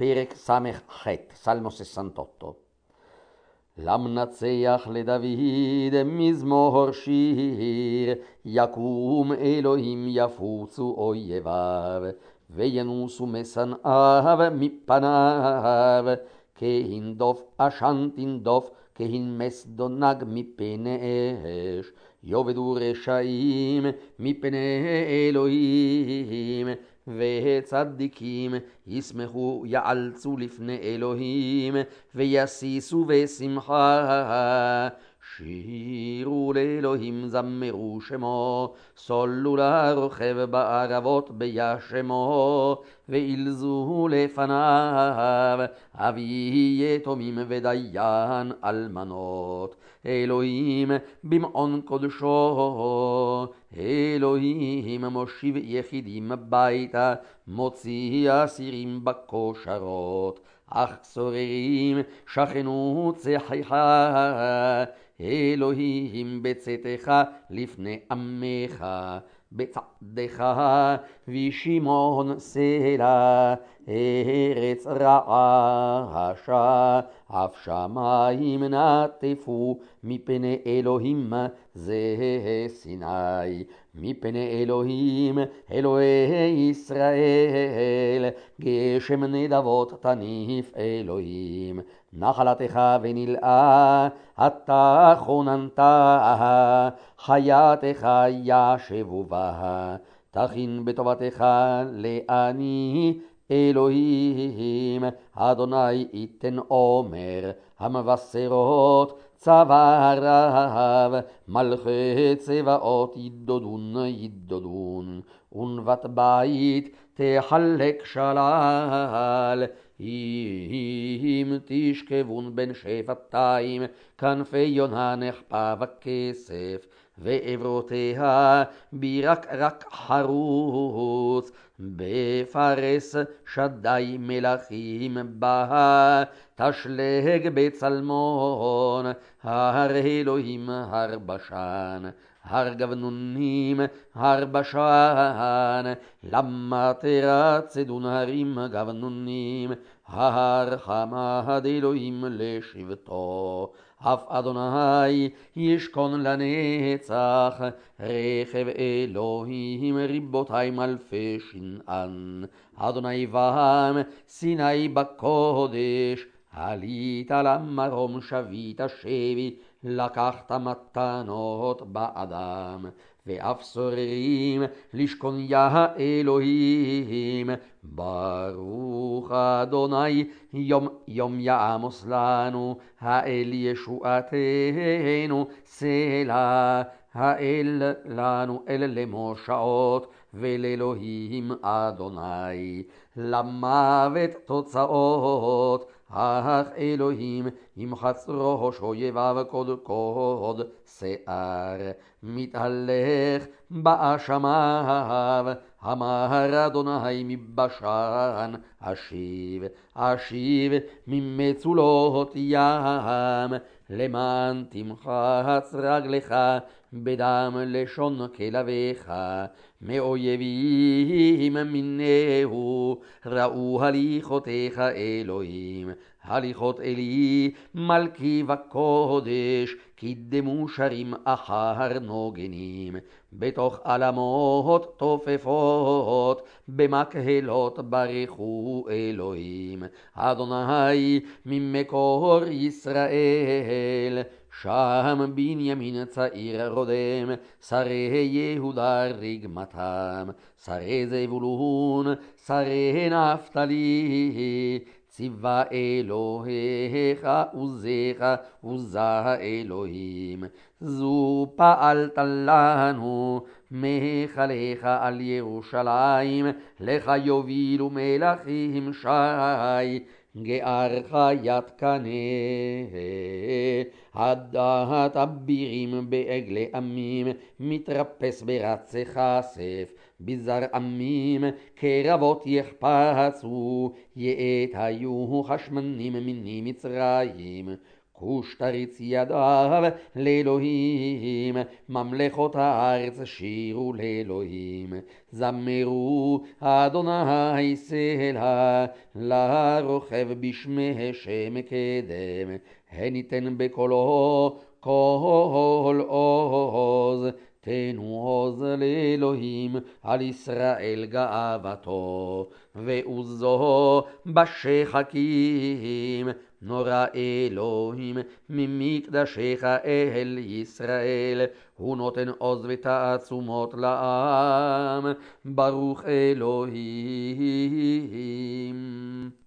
פרק ס"ח, סלמו 68. למנצח לדוד מזמור שיר, יקום אלוהים יפוצו אויביו, וינוסו משנאיו מפניו, כהנדוף עשן תנדוף, כהנמס דונג מפני אש, יאבדו רשעים מפני אלוהים, וצדיקים ישמחו יעלצו לפני אלוהים, ויסיסו בשמחה. שירו לאלוהים זמרו שמו, סולו לרוכב בערבות בישמו, ואילזו לפניו אבי יתומים ודיין אלמנות. אלוהים במעון קודשו, אלוהים מושיב יחידים ביתה, מוציא אסירים בכושרות, אך צוררים שכנו צחיחה. אלוהים בצאתך לפני עמך, בצעדך ושמעון סלע. ארץ רעשה אף שמיים נטפו, מפני אלוהים זה סיני, מפני אלוהים אלוהי ישראל, גשם נדבות תניף אלוהים. נחלתך ונלאה אתה כוננת, חייתך ישבו בה. תכין בטובתך לעני אלוהים, אדוני ייתן עומר, המבשרות צבא רב, מלכי צבאות ידודון, ונבת בית תחלק שלל. אם תשכבון בין שפתיים, כנפי יונה נחפה וכסף, ועברותיה בירק חרוץ, בפרס שדי מלכים בה. תשלג בצלמון, הר אלוהים הר בשן, הר גבנונים הר בשן. למה תרצדון הרים גבנונים, הר חמד אלוהים לשבטו. אף אדוני ישכון לנצח, רכב אלוהים ריבותיים אלפי שנען. אדוני בם סיני בקודש, עלית למרום שבית שבי, לקחת מתנות באדם. ואף סוררים לשכון יה אלוהים, ברוך אדוני יום יום יעמוס לנו, האל ישועתנו סלע. האל לנו אל למושעות, ולאלוהים אדוני למוות תוצאות. אך אלוהים ימחץ ראש אויביו קודקוד שיער, מתהלך באשמיו. אמר אדוני מבשן אשיב ממצולות ים, למען תמחץ רגלך בדם לשון כלביך. מאויבים מינהו ראו הליכותיך אלוהים, הליכות אלי מלכי וקודש, קידמו שרים אחר נוגנים. בתוך עלמות תופפות, במקהלות ברכו אלוהים. אדוני ממקור ישראל, שם בנימין צעיר רודם, שרי יהודה רגמתם, שרי זבולון, שרי נפתלי. ציווה אלוהיך עוזך עוזה אלוהים, זו פעלת לנו. מחלך על ירושלים, לך יובילו מלכים שי, גארך יד קנה. הדעת אבירים בעגלי עמים, מתרפס ברצי כסף, בזר עמים קרבות יחפצו, יעת היו חשמנים מני מצרים. כוש תריץ ידיו לאלוהים, ממלכות הארץ שירו לאלוהים. זמרו אדוני סלע, לרוכב בשמי שם קדם. הניתן בקולו כל עוז, תנו עוז לאלוהים, על ישראל גאוותו. ועוזו בשחקים, נורא אלוהים ממקדשך אל ישראל. הוא נותן עוז ותעצומות לעם, ברוך אלוהים.